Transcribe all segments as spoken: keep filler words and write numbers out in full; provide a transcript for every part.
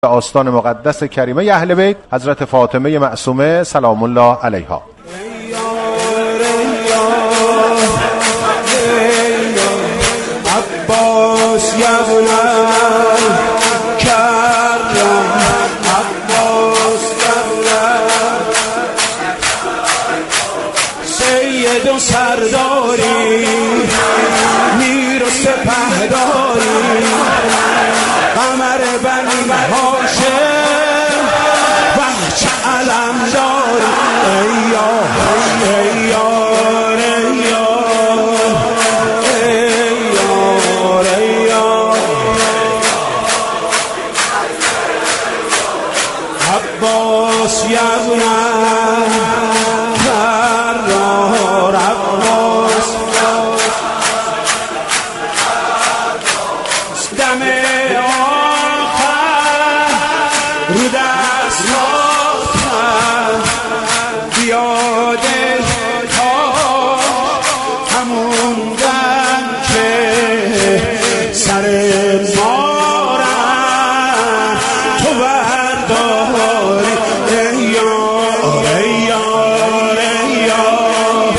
آستان مقدس کریمه اهل بیت حضرت فاطمه معصومه سلام الله علیها. عباس یبنم کرم عباس کرم سید و سرداری میر و سپهداری قمر بنی هاشم وحچ علم داری ای یار ای یار ای یار ای یار ای یار عباس یبنم کرار عباس دم رو دست ماختم بیاده تا همون دم که سر مارم تو برداری ای یار ای یار ای یار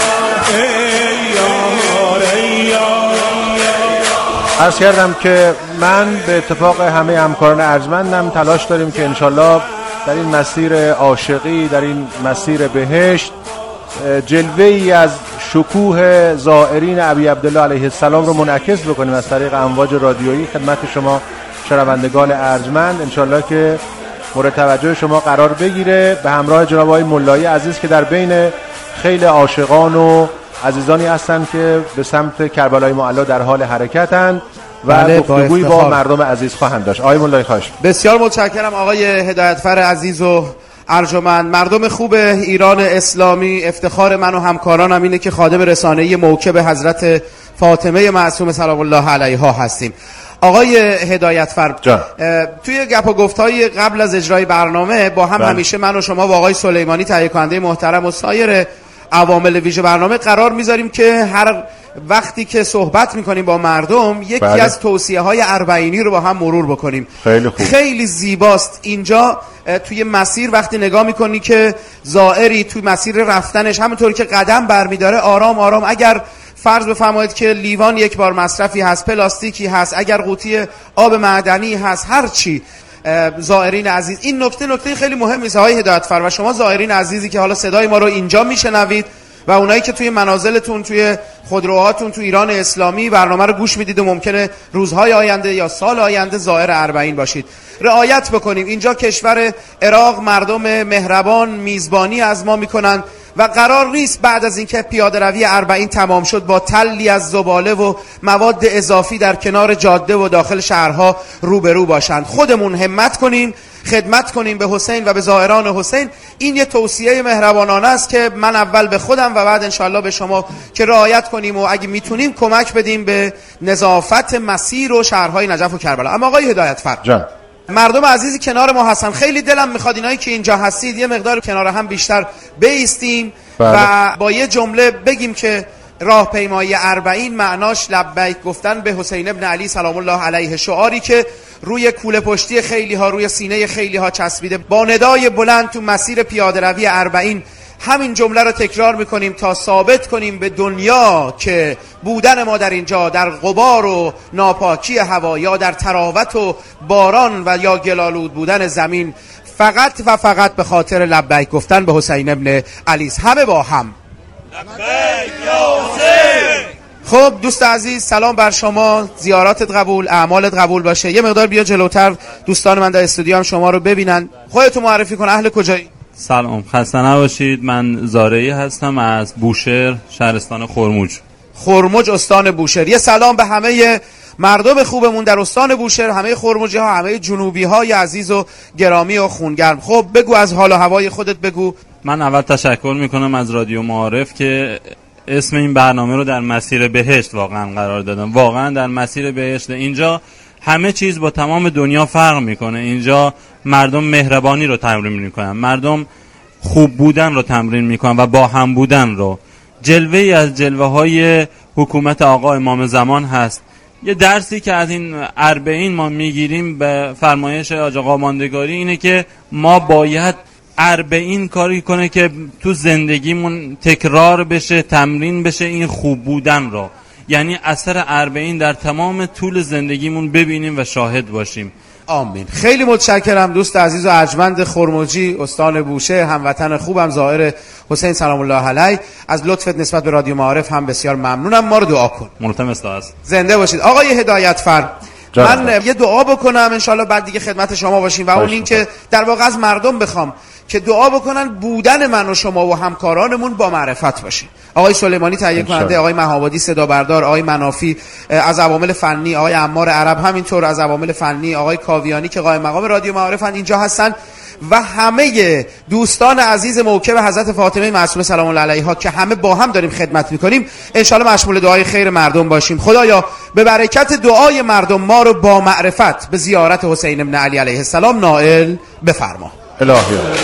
ای یار ای یار. عرض کردم که من به اتفاق همه همکاران ارجمندم تلاش داریم که انشالله در این مسیر عاشقی، در این مسیر بهشت، جلوه ای از شکوه زائرین ابی عبدالله علیه السلام رو منعکس بکنیم از طریق امواج رادیویی خدمت شما شنوندگان ارجمند. انشالله که مورد توجه شما قرار بگیره به همراه جناب آقای ملایی عزیز که در بین خیلی عاشقان و عزیزانی هستند که به سمت کربلای معلی در حال حرکتند و گفتگویی با, با مردم عزیز خواهند داشت. آقای مولایی خواهش. بسیار متشکرم آقای هدایتفر عزیز و ارجمند. مردم خوب ایران اسلامی، افتخار من و همکارانم اینه که خادم رسانه‌ای موکب حضرت فاطمه معصومه سلام الله علیها هستیم. آقای هدایتفر توی گپ و گفت‌های قبل از اجرای برنامه با هم بله. همیشه من و شما با آقای سلیمانی تهیه کننده محترم و سایر عوامل ویژه برنامه قرار میذاریم که هر وقتی که صحبت میکنیم با مردم یکی بله. از توصیه های اربعینی رو با هم مرور بکنیم. خیلی خوب. خیلی زیباست اینجا توی مسیر وقتی نگاه میکنی که زائری توی مسیر رفتنش همونطوری که قدم برمیداره آرام آرام، اگر فرض بفرمایید که لیوان یک بار مصرفی هست، پلاستیکی هست، اگر قوطی آب معدنی هست، هر چی، زائرین عزیز این نکته نکته خیلی مهمی است آقای هدایتفر و شما زائرین عزیزی که حالا صدای ما رو اینجا میشنوید و اونایی که توی منازلتون توی خودروهاتون تو ایران اسلامی برنامه رو گوش میدید و ممکنه روزهای آینده یا سال آینده زائر اربعین باشید، رعایت بکنیم. اینجا کشور عراق، مردم مهربان میزبانی از ما میکنن و قرار نیست بعد از اینکه پیاده روی اربعین تمام شد با تلی از زباله و مواد اضافی در کنار جاده و داخل شهرها روبرو باشند. خودمون همت کنیم، خدمت کنیم به حسین و به زائران حسین. این یه توصیه مهربانانه است که من اول به خودم و بعد انشالله به شما که رعایت کنیم و اگه میتونیم کمک بدیم به نظافت مسیر و شهرهای نجف و کربلا. اما آقای هدایتفر جان، مردم عزیزی کنار ما هستن، خیلی دلم میخواد اینایی که اینجا هستید یه مقدار کنار هم بیشتر بایستیم و با یه جمله بگیم که راهپیمایی اربعین معناش لبیک گفتن به حسین ابن علی سلام الله علیه، شعاری که روی کوله پشتی خیلی ها، روی سینه خیلی ها چسبیده. با ندای بلند تو مسیر پیاده روی اربعین همین جمله رو تکرار میکنیم تا ثابت کنیم به دنیا که بودن ما در اینجا در غبار و ناپاکی هوا یا در تراوت و باران و یا گلالود بودن زمین فقط و فقط به خاطر لبیک گفتن به حسین ابن علی. همه با هم لبیک یا حسین. خب دوست عزیز سلام بر شما، زیاراتت قبول، اعمالت قبول باشه. یه مقدار بیا جلوتر دوستان من در استودیو هم شما رو ببینن. خودتو معرفی کن، اهل کجایی؟ سلام، خسته نباشید. من زارعی هستم از بوشهر، شهرستان خرموج. خرموج استان بوشهر. یه سلام به همه مردم خوبمون در استان بوشهر، همه خرموجی ها، همه جنوبی های عزیز و گرامی و خونگرم. خب بگو از حال و هوای خودت بگو. من اول تشکر میکنم از رادیو معارف که اسم این برنامه رو در مسیر بهشت واقعا قرار دادم. واقعا در مسیر بهشت. اینجا همه چیز با تمام دنیا فرق میکنه. اینجا مردم مهربانی رو تمرین میکنن، مردم خوب بودن رو تمرین میکنن و با هم بودن رو. جلوه ای از جلوه های حکومت آقا امام زمان هست یه درسی که از این اربعین ما میگیریم به فرمایش حاج آقا ماندگاری اینه که ما باید اربعین کاری کنه که تو زندگیمون تکرار بشه، تمرین بشه این خوب بودن را، یعنی اثر اربعین در تمام طول زندگیمون ببینیم و شاهد باشیم. آمین. خیلی متشکرم دوست عزیز و ارجمند خرمجی، استان بوشه، هموطن خوبم، ظاهر حسین سلام الله علیه، از لطفت نسبت به رادیو معارف هم بسیار ممنونم. ما رو دعا کن. ملتمس است. زنده باشید. آقای هدایتفر، من یه دعا بکنم انشالله بعد دیگه خدمت شما باشیم و اون این که در واقع از مردم بخوام که دعا بکنن بودن من و شما و همکارانمون با معرفت باشه. آقای سلیمانی تهیه کننده، آقای مهابادی صدا بردار، آقای منافی از عوامل فنی، آقای عمار عرب همینطور از عوامل فنی، آقای کاویانی که قائم مقام رادیو معارفن اینجا هستن و همه دوستان عزیز موکب حضرت فاطمه معصومه سلام الله علیها که همه با هم داریم خدمت میکنیم، انشالله مشمول دعای خیر مردم باشیم. خدایا به برکت دعای مردم ما رو با معرفت به زیارت حسین ابن علی علیه السلام نائل بفرما. الهی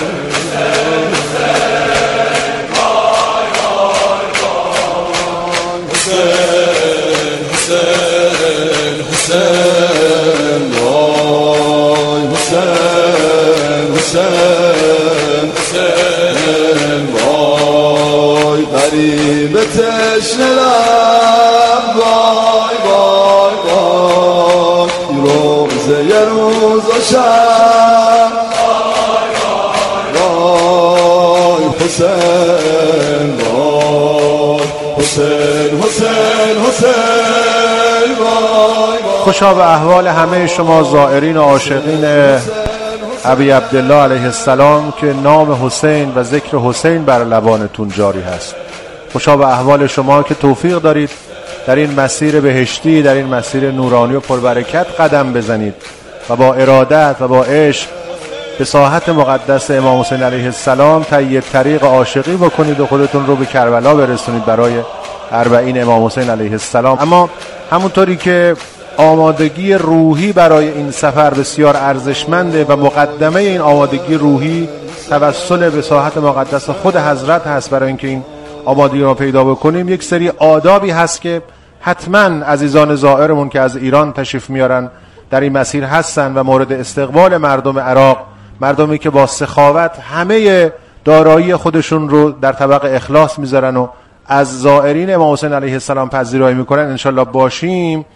غریب تشنه لب وای وای وای روزه یه روز و شب وای حسین وای حسین حسین حسین وای خوشا به احوال همه شما زائرین و عاشقین ابی عبدالله علیه السلام که نام حسین و ذکر حسین بر لبانتون جاری هست. خوشا به احوال شما که توفیق دارید در این مسیر بهشتی، در این مسیر نورانی و پربرکت قدم بزنید و با ارادت و با عشق به ساحت مقدس امام حسین علیه السلام طی طریق عاشقی بکنید و خودتون رو به کربلا برسونید برای اربعین امام حسین علیه السلام. اما همونطوری که آمادگی روحی برای این سفر بسیار ارزشمنده و مقدمه این آمادگی روحی توسل به ساحت مقدس خود حضرت هست برای اینکه این آمادگی رو پیدا بکنیم، یک سری آدابی هست که حتما عزیزان زائرمون که از ایران تشریف میارن در این مسیر هستن و مورد استقبال مردم عراق، مردمی که با سخاوت همه دارایی خودشون رو در طبق اخلاص میذارن و از زائرین امام حسین علیه السلام پذیرایی میکنن، انشالله باشیم.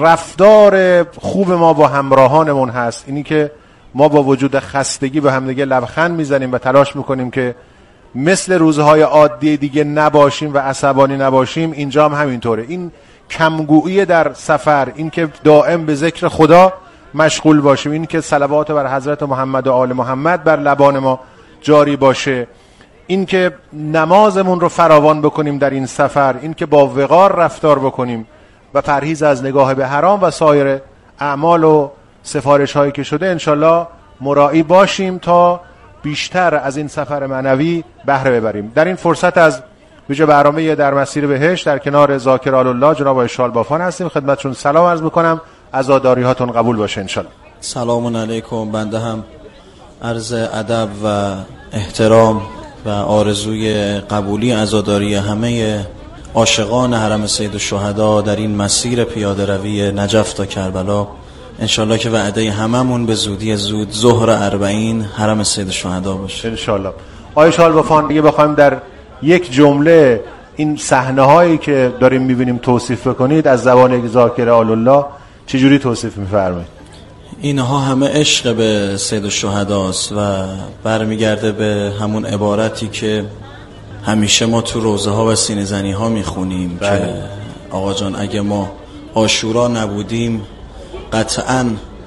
رفتار خوب ما با همراهانمون هست اینی که ما با وجود خستگی به همدیگه لبخند میزنیم و تلاش میکنیم که مثل روزهای عادی دیگه نباشیم و عصبانی نباشیم. اینجا هم همینطوره. این کمگویی در سفر، این که دائم به ذکر خدا مشغول باشیم، این که صلوات بر حضرت محمد و آل محمد بر لبان ما جاری باشه، این که نمازمون رو فراوان بکنیم در این سفر، این که با وقار رفتار بکنیم و پرهیز از نگاه به حرام و سایر اعمال و سفارش هایی که شده انشالله مراعی باشیم تا بیشتر از این سفر معنوی بهره ببریم. در این فرصت از ویژه برنامه در مسیر بهشت در کنار ذاکر الله جناب اشال بافان هستیم. خدمتشون سلام عرض میکنم، عزاداری هاتون قبول باشه انشالله. سلام علیکم. بنده هم عرض ادب و احترام و آرزوی قبولی عزاداری همه عاشقان حرم سید الشهدا در این مسیر پیاده روی نجف تا کربلا، انشالله که وعده هممون به زودی زود ظهر اربعین حرم سید الشهدا باشه انشالله. آقای شالبافان دیگه بخوایم در یک جمله این صحنه هایی که داریم میبینیم توصیف بکنید از زبان ذاکر الله چجوری توصیف میفرمایید؟ اینها همه عشق به سید الشهداست و برمیگرده به همون عبارتی که همیشه ما تو روزه ها و سینه زنی ها میخونیم که آقا جان اگه ما عاشورا نبودیم قطعاً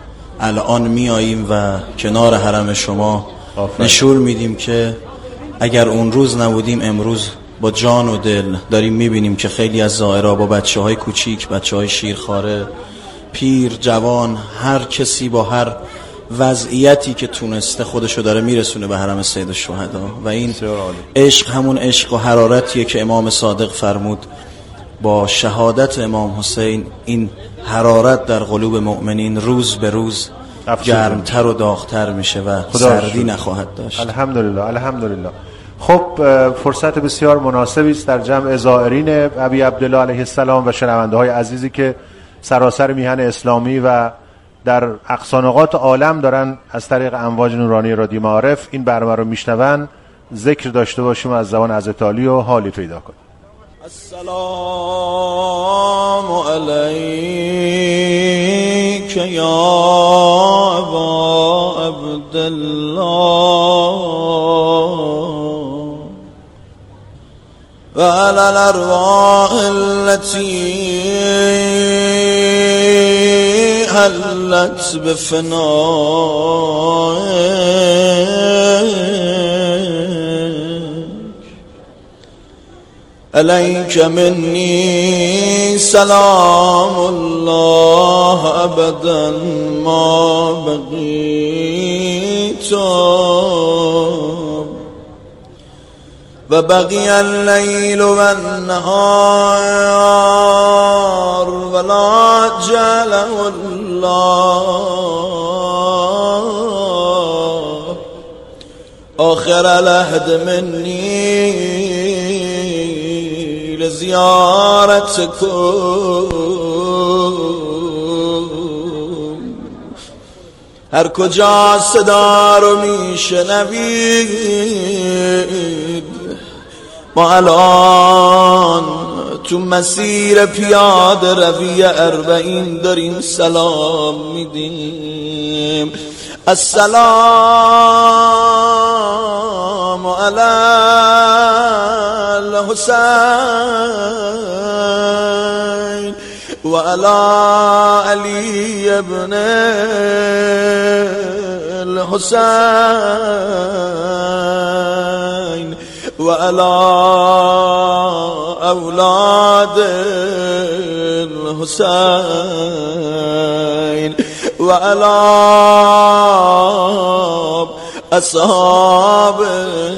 الان میاییم و کنار حرم شما نشور میدیم که اگر اون روز نبودیم امروز با جان و دل داریم میبینیم که خیلی از زائرها با بچه های کوچیک، بچه های شیرخواره، پیر، جوان، هر کسی با هر وضعیتی که تونسته خودشو داره میرسونه به حرم سید الشهدا و این عشق همون عشق و حرارتیه که امام صادق فرمود با شهادت امام حسین این حرارت در قلوب مؤمنین روز به روز گرمتر و داغتر میشه و سردی نخواهد داشت. الحمدلله الحمدلله. خب فرصت بسیار مناسبی است در جمع زائرین ابی عبدالله علیه السلام و شنونده های عزیزی که سراسر میهن اسلامی و در اقصا نقاط عالم دارن از طریق امواج نورانی رادیو معارف این برنامه رو میشنون، ذکر داشته باشیم از زبان حضرت عالی و حالی پیدا کنیم. السلام علیک یا ابا عبدالله و علی الارواح التي حلت بفنائك عليك مني سلام الله أبدا ما بقيت وبقي الليل والنهار ولا جعله الله آخر العهد مني لزیارتکم. هر کجا صدا رو میشنوید ما الان تو مسیر پیاده روی اربعین داریم سلام میدیم. السلام علی الحسین و علی علی ابن الحسین و علی اولاد الحسین و علی اصحاب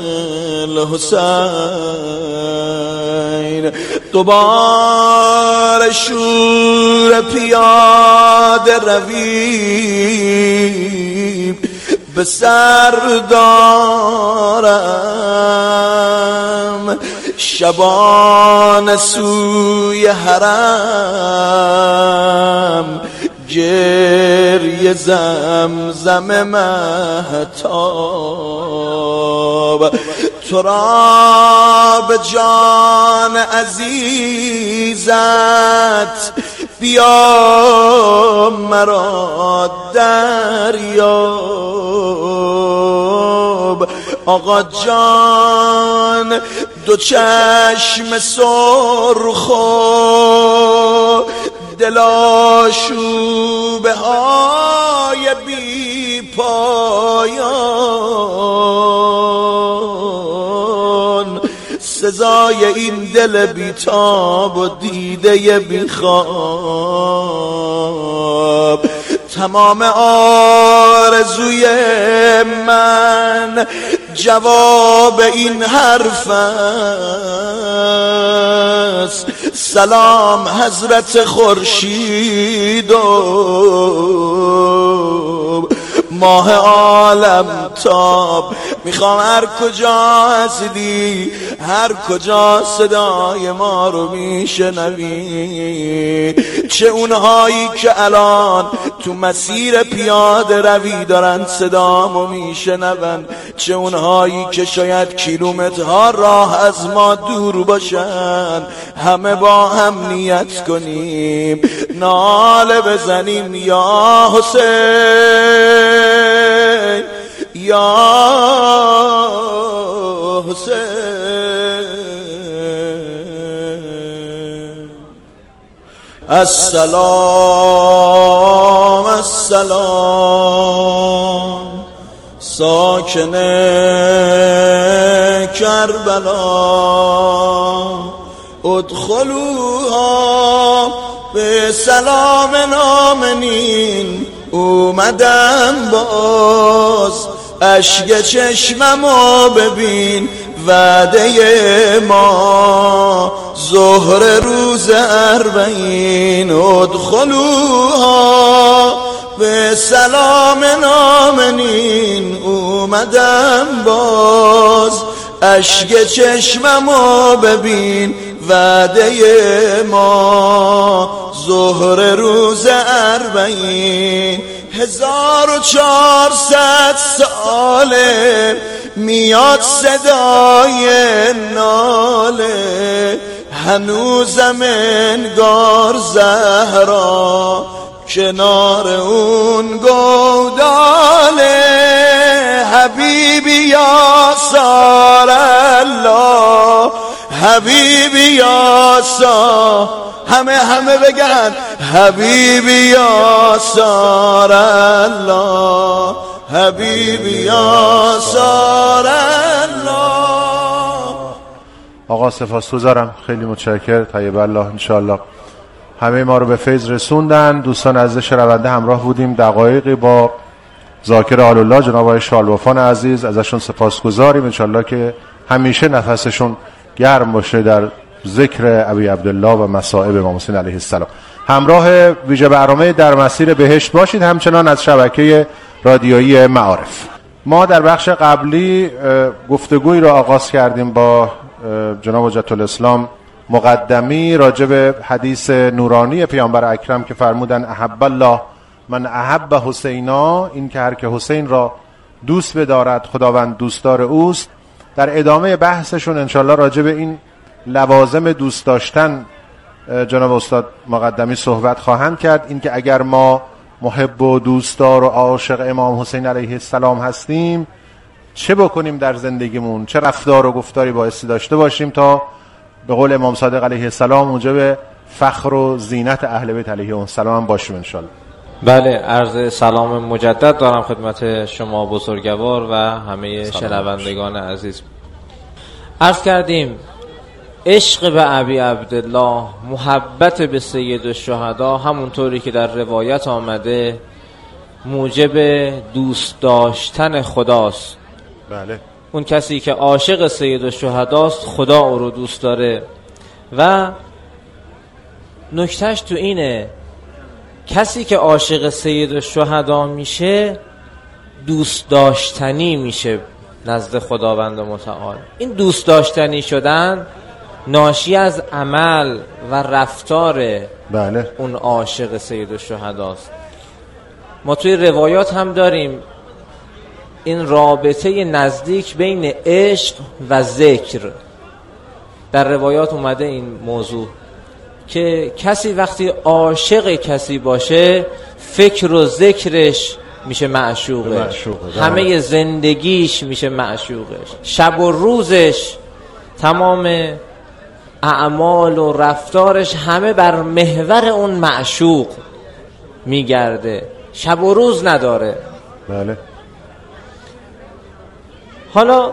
الحسین. دوباره شور پیاده رویم به سر دارم شبان سوی حرم گریه زمزم مهتاب. تو را به جان عزیزت بیا مرا دریاب. آقا جان دو چشم سرخ و دلاشوبه های بی پایان سزای این دل بیتاب و دیده بی خواب. تمام آرزوی من جواب این حرف است. سلام حضرت خورشید و ماه عالم تاب. میخوام هر کجا هستی، هر کجا صدای ما رو میشنوی، چه اونهایی که الان تو مسیر پیاده روی دارن صدامو میشنون، چه اونهایی که شاید کیلومترها راه از ما دور باشن، همه با هم نیت کنیم ناله بزنیم یا حسین یا حسین. السلام السلام ساکن کربلا ادخلوها به سلام آمنین. اومدم باز اشک چشممو ببین، وعده ما ظهر روز اربعین. ادخلوها به سلام آمنین. اومدم باز اشک چشممو ببین، وعده ما ظهر روز اربعین، هزار و چهارصد ساله میاد صدای ناله، هنوزم انگار زهرا کنار اون گوداله. حبیبی یا سار الله، حبیبی یا سار، همه همه بگن حبیبی یا سار الله، حبیبی یا سار الله. آقا سپاسگزارم، خیلی متشکر. طیب الله انشاءالله. همه ما رو به فیض رسوندن. دوستان عزیز شنونده همراه بودیم دقایقی با ذاکر آل الله جناب آقای شالوفان عزیز، ازشون سپاسگزاریم. انشاءالله که همیشه نفسشون گرم باشه در ذکر ابی عبدالله و مصائب امام حسین علیه السلام. همراه ویژه برنامه در مسیر بهشت باشید، همچنان از شبکه رادیویی معارف. ما در بخش قبلی گفتگویی را آغاز کردیم با جناب حجت الاسلام مقدمی راجع به حدیث نورانی پیامبر اکرم که فرمودن احب الله من احب حسینا، این که هر که حسین را دوست بدارد خداوند دوستدار اوست. در ادامه بحثشون انشالله راجع به این لوازم دوست داشتن جناب استاد مقدمی صحبت خواهند کرد. این که اگر ما محب و دوستدار و عاشق امام حسین علیه السلام هستیم چه بکنیم در زندگیمون، چه رفتار و گفتاری بایستی داشته باشیم تا به قول امام صادق علیه السلام موجب فخر و زینت اهل بیت علیه السلام باشیم انشالله. بله، عرض سلام مجدد دارم خدمت شما بزرگوار و همه شنوندگان عزیز. عرض کردیم عشق به ابی عبدالله، محبت به سید الشهدا، همونطوری که در روایت آمده موجب دوست داشتن خداست. بله. اون کسی که عاشق سید الشهداست خدا او رو دوست داره. و نکتهش تو اینه کسی که عاشق سید الشهدا میشه دوست داشتنی میشه نزد خداوند متعال. این دوست داشتنی شدن ناشی از عمل و رفتار بله. اون عاشق سید الشهداست. ما توی روایات هم داریم این رابطه نزدیک بین عشق و ذکر. در روایات اومده این موضوع که کسی وقتی عاشق کسی باشه فکر و ذکرش میشه معشوقش، معشوقه. همه زندگیش میشه معشوقش، شب و روزش، تمام اعمال و رفتارش همه بر محور اون معشوق میگرده، شب و روز نداره. بله. حالا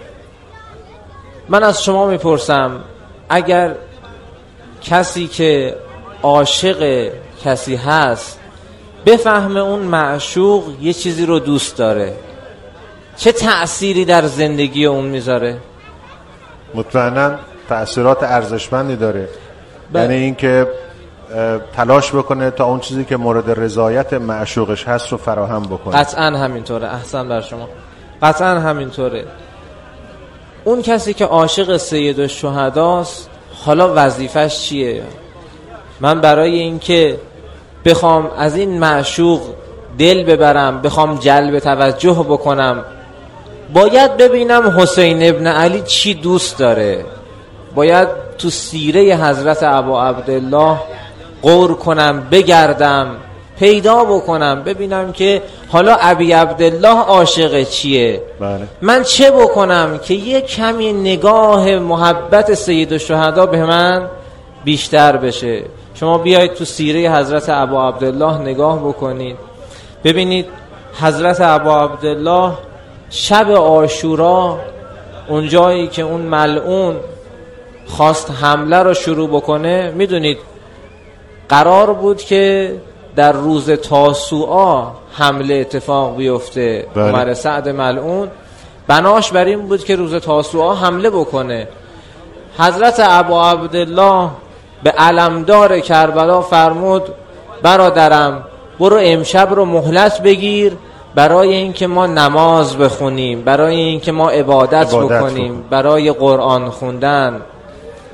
من از شما میپرسم اگر کسی که عاشق کسی هست بفهمه اون معشوق یه چیزی رو دوست داره، چه تأثیری در زندگی اون میذاره؟ مطمئناً تأثیرات ارزشمندی داره. ب... یعنی این که تلاش بکنه تا اون چیزی که مورد رضایت معشوقش هست رو فراهم بکنه. قطعاً همینطوره. احسن بر شما. قطعاً همینطوره. اون کسی که عاشق سید الشهداست حالا وظیفش چیه؟ من برای اینکه بخوام از این معشوق دل ببرم، بخوام جلب توجه بکنم، باید ببینم حسین ابن علی چی دوست داره. باید تو سیره حضرت ابا عبدالله غور کنم، بگردم، پیدا بکنم، ببینم که حالا ابی عبدالله عاشق چیه. بله. من چه بکنم که یه کمی نگاه محبت سید الشهدا به من بیشتر بشه. شما بیایید تو سیره حضرت ابا عبدالله نگاه بکنید، ببینید حضرت ابا عبدالله شب عاشورا، اون جایی که اون ملعون خواست حمله رو شروع بکنه، میدونید قرار بود که در روز تاسوعا حمله اتفاق بیفته. بله. عمر سعد ملعون بناش بر این بود که روز تاسوعا حمله بکنه. حضرت ابا عبدالله به علمدار کربلا فرمود برادرم برو امشب رو مهلت بگیر برای اینکه ما نماز بخونیم، برای اینکه ما عبادت, عبادت بکنیم، برای قرآن خوندن.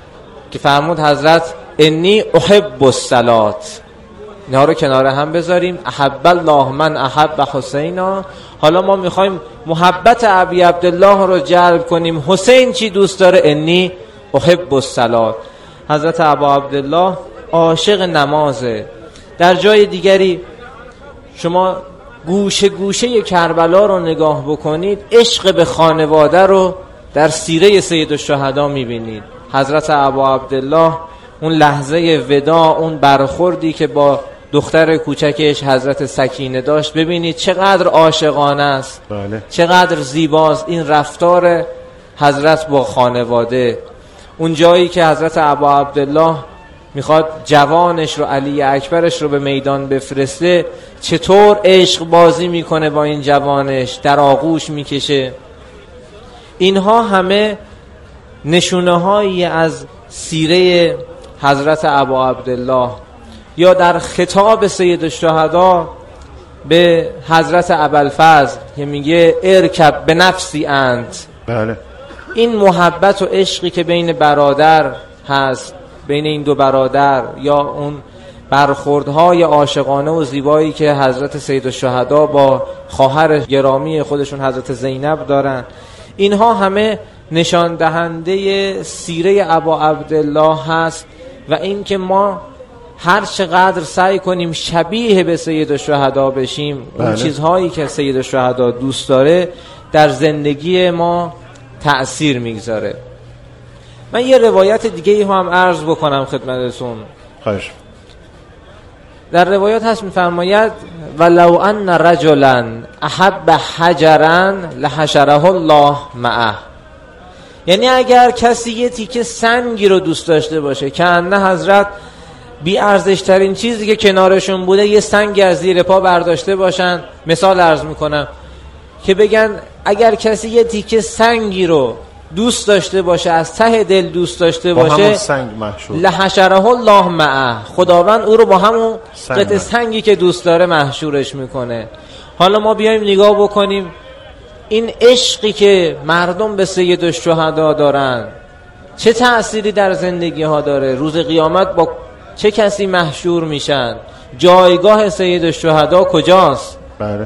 که فرمود حضرت انی احب الصلات. اینها رو کنار هم بذاریم. احب الله من احب حسینا. حالا ما میخوایم محبت ابی عبدالله رو جلب کنیم. حسین چی دوست داره؟ انی احب الصلات. حضرت ابا عبدالله عاشق نمازه. در جای دیگری شما گوشه گوشه کربلا رو نگاه بکنید، عشق به خانواده رو در سیره سید الشهدا میبینید. حضرت ابا عبدالله اون لحظه ودا، اون برخوردی که با دختر کوچکش حضرت سکینه داشت، ببینید چقدر عاشقانه است. بله. چقدر زیباست این رفتار حضرت با خانواده. اون جایی که حضرت ابا عبدالله میخواد جوانش رو، علی اکبرش رو به میدان بفرسته، چطور عشق بازی میکنه با این جوانش، در آغوش میکشه. اینها همه نشونه هایی از سیره حضرت ابا عبدالله. یا در خطاب سید الشهدا به حضرت ابوالفضل که میگه ارکب به نفسی انت. بله. این محبت و عشقی که بین برادر هست، بین این دو برادر، یا اون برخوردهای عاشقانه و زیبایی که حضرت سید الشهدا با خواهر گرامی خودشون حضرت زینب دارن، اینها همه نشان دهنده سیره ابا عبدالله هست. و این که ما هر چقدر سعی کنیم شبیه به سید الشهدا بشیم، بله. اون چیزهایی که سید الشهدا دوست داره در زندگی ما تأثیر میگذاره. من یه روایت دیگه هم عرض بکنم خدمتتون. خواهش. در روایات هست میفرماید ولو ان رجلا احب حجرا لحشره الله معه. یعنی اگر کسی یه تیکه سنگی رو دوست داشته باشه که انه حضرت بی ارزش ترین چیزی که کنارشون بوده یه سنگ از زیر پا برداشته باشن، مثال عرض میکنم که بگن اگر کسی یه تیکه سنگی رو دوست داشته باشه، از ته دل دوست داشته با باشه، همون سنگ محشور، لحشره الله معه، خداوند او رو با همون قطعه سنگی که دوست داره محشورش میکنه. حالا ما بیایم نگاه بکنیم این عشقی که مردم به سید الشهدا دارن چه تأثیری در زندگی ها داره. روز قیامت با چه کسی محشور میشن؟ جایگاه سید الشهدا کجاست؟ بله.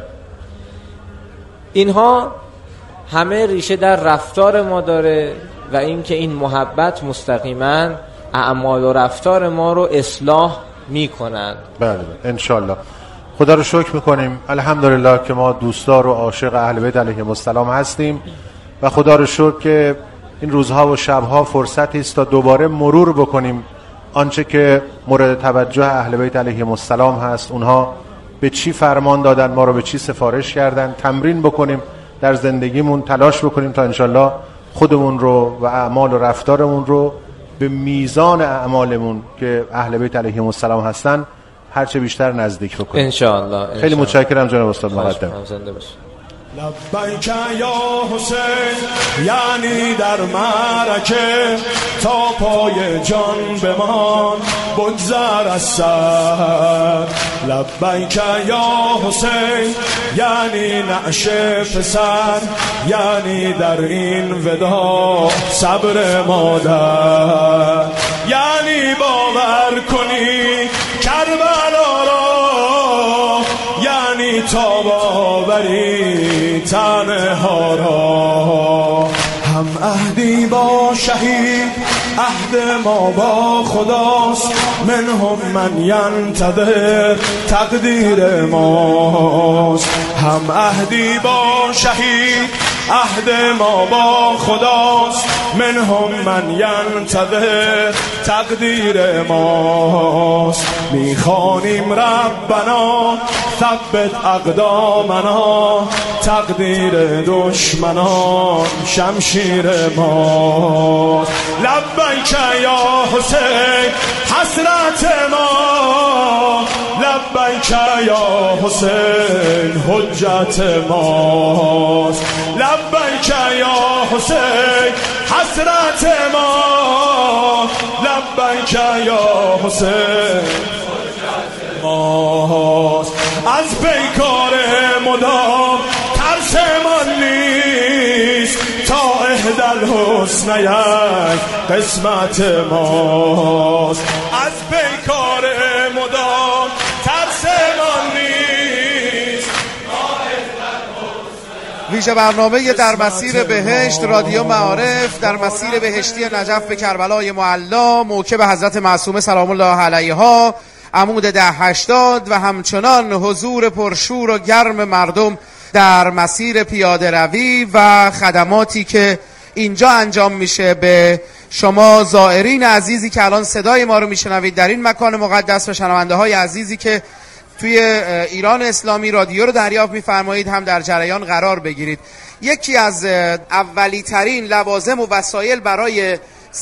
اینها همه ریشه در رفتار ما داره و این که این محبت مستقیما اعمال و رفتار ما رو اصلاح میکنن. بله انشالله. خدا رو شکر میکنیم الحمدلله که ما دوستدار و عاشق اهل بیت علیهم السلام هستیم و خدا رو شکر که این روزها و شبها فرصتی است تا دوباره مرور بکنیم آنچه که مورد توجه اهل بیت علیهم السلام هست. اونها به چی فرمان دادن، ما رو به چی سفارش کردن، تمرین بکنیم در زندگیمون، تلاش بکنیم تا انشالله خودمون رو و اعمال و رفتارمون رو به میزان اعمالمون که اهل بیت علیهم السلام هستن هرچه بیشتر نزدیک بکنیم انشاءالله. خیلی متشکرم جناب استاد مقدم. لبیک یا حسین یعنی در معرکه تا پای جان بمان بگذر از سر. لبیک یا حسین یعنی نعش پسر، یعنی در این ودا صبر مادر، یعنی باور کنی کربلا را، یعنی تا باوری تنها را. هم عهدی با شهید عهد ما با خداست، منهم من ینتظر تقدیر ماست. هم عهدی با شهید عهد ما با خداست، منهم من ینتظر تقدیر ماست. میخوانیم ربنا ثبت اقدامنا، تقدیر دشمنان شمشیر ماست. لبیک یا حسین حسرت ما، لبیک یا حسین حجت ماست. لبیک یا حسین حسرت ما، لبیک یا حسین ماست. از پیکار مدام ترس من نیست تا اهدل حسن یک قسمت ماست، از پیکار مدام ترسمان نیست. ویژه برنامه در مسیر بهشت رادیو معارف در مسیر بهشتی نجف به کربلای معلا، موکب حضرت معصومه سلام الله علیها، عمود ده هشتاد و همچنان حضور پرشور و گرم مردم در مسیر پیاده روی و خدماتی که اینجا انجام میشه به شما زائرین عزیزی که الان صدای ما رو میشنوید در این مکان مقدس و شنونده های عزیزی که توی ایران اسلامی رادیو رو دریافت میفرمایید هم در جریان قرار بگیرید. یکی از اولی ترین لوازم و وسایل برای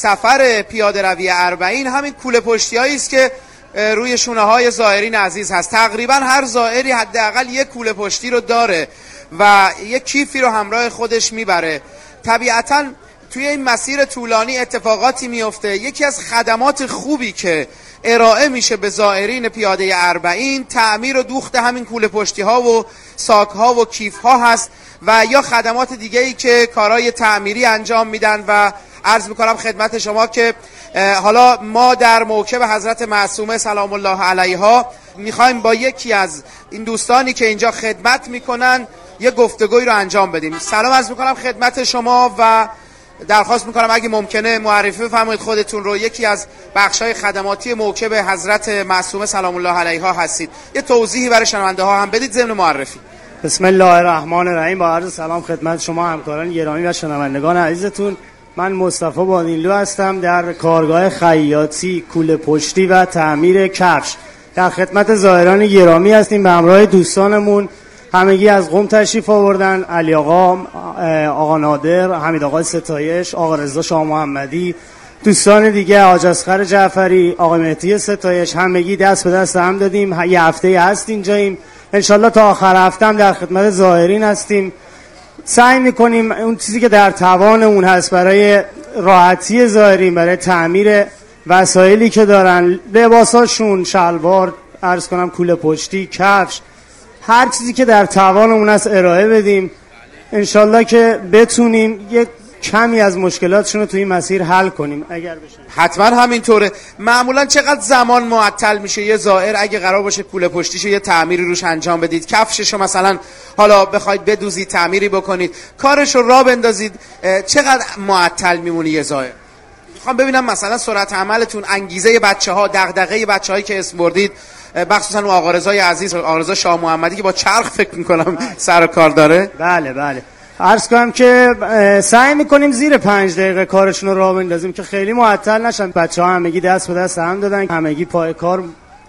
سفر پیاده روی اربعین همین کوله پشتی هایی است که روی شونه های زائرین عزیز هست. تقریبا هر زائری حداقل یک کوله پشتی رو داره و یک کیفی رو همراه خودش میبره. طبیعتاً توی این مسیر طولانی اتفاقاتی میفته. یکی از خدمات خوبی که ارائه میشه به زائرین پیاده اربعین تعمیر و دوخت همین کوله پشتی ها و ساک ها و کیف ها هست و یا خدمات دیگه ای که کارهای تعمیری انجام میدن و عرض میکنم خدمت شما که حالا ما در موکب حضرت معصومه سلام الله علیها میخوایم با یکی از این دوستانی که اینجا خدمت میکنن یه گفتگوی رو انجام بدیم. سلام عرض میکنم خدمت شما و درخواست میکنم اگه ممکنه معرفی بفرمایید خودتون رو. یکی از بخشای خدماتی موکب حضرت معصومه سلام الله علیها هستید. یه توضیحی برای شنونده ها هم بدید ضمن معرفی. بسم الله الرحمن الرحیم. با عرض سلام خدمت شما همکاران گرامی و شنوندگان عزیزتون. من مصطفی بادینلو هستم، در کارگاه خیاطی، کوله پشتی و تعمیر کفش در خدمت زائران گرامی هستیم. به همراه دوستانمون همگی از قم تشریف آوردن، علی آقا، آقا نادر، حمید آقا ستایش، آقا رضا شاه محمدی، دوستان دیگه، حاج اصغر جعفری، آقا مهدی ستایش، همگی دست به دست هم دادیم. یه هفته هست اینجاییم، انشالله تا آخر هفته هم در خدمت زائرین هستیم. سعی میکنیم اون چیزی که در توانمون هست برای راحتی زائرین، برای تعمیر وسایلی که دارن، لباساشون، شلوار، عرض کنم کوله پشتی، کفش، هر چیزی که در توانمون هست ارائه بدیم. انشالله که بتونیم یک کمی از مشکلاتشون رو توی این مسیر حل کنیم اگر بشه. حتما همینطوره. معمولا چقدر زمان معطل میشه یه زائر اگه قرار باشه کوله پشتیشو یه تعمیری روش انجام بدید، کفششو مثلا حالا بخواید بدوزید تعمیری بکنید، کارشو راه بندازید، چقدر معطل میمونه یه زائر؟ میخوام ببینم مثلا سرعت عملتون، انگیزه بچه‌ها، دغدغه بچه‌هایی که اسم بردید، بخصوصا اون آقا رضای عزیز، آقا رضا شاه محمدی که با چرخ فکر میکنم سر کار داره. بله بله. عرض کنم که سعی میکنیم زیر پنج دقیقه کارشون رو راه بندازیم که خیلی معطل نشن. بچه‌ها همگی دست به دست هم دادن، همگی پای کار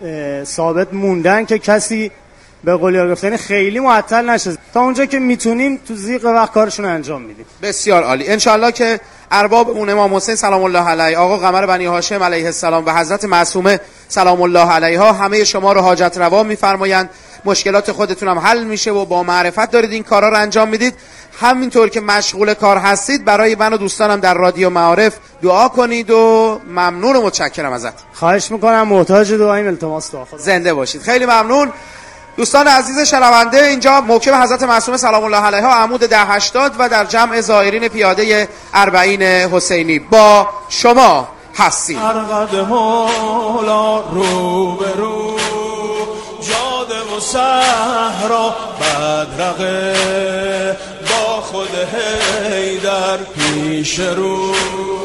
ثابت موندن که کسی به قول گفتن خیلی معطل نشه. تا اونجا که میتونیم تو زیق وقت کارشون رو انجام میدیم. بسیار عالی. انشالله که ارباب اون امام حسین سلام الله علیه، آقا قمر بنی هاشم علیه السلام و حضرت معصومه سلام الله علیها همه شما رو حاجت روا میفرمایند، مشکلات خودتون هم حل میشه و با معرفت دارید این کارا رو انجام میدید. همینطور که مشغول کار هستید برای من و دوستانم در رادیو معارف دعا کنید و ممنون و متشکرم ازت. خواهش میکنم، محتاج دعاییم، التماس دعا. زنده باشید. خیلی ممنون. دوستان عزیز شنونده، اینجا موکب حضرت معصومه سلام الله علیها عمود ده هشتاد و در جمع زائرین پیاده اربعین حسینی با شما هستیم. ارقد مولا رو به رو، جاده و صحرا بدرقه، با خود حیدر پیش رو.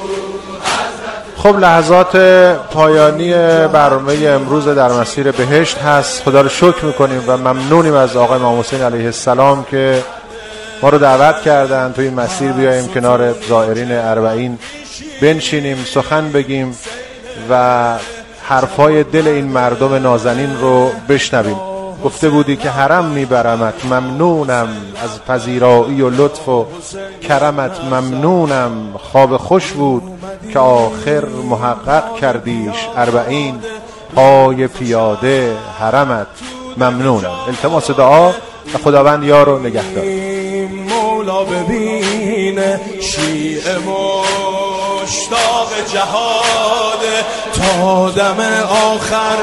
خب لحظات پایانی برنامه امروز در مسیر بهشت هست. خدا رو شکر میکنیم و ممنونیم از آقای امام حسین علیه السلام که ما رو دعوت کردن توی این مسیر بیاییم کنار زائرین اربعین بنشینیم، سخن بگیم و حرفای دل این مردم نازنین رو بشنویم. گفته بودی که حرم میبرمت، ممنونم از پذیرایی و لطف و کرمت، ممنونم خواب خوش بود که آخر محقق کردیش اربعین، پای پیاده حرمت ممنونم. التماس دعا و خداوند یار و نگهدار. مولا ببینه شیعه مشتاق جهاد، تا دم آخر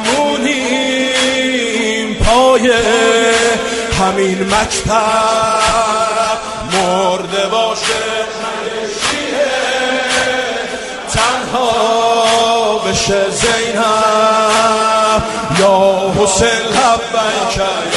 میمونیم پای همین مکتب، مرده باشه شیعه زینب یا حسین لبیک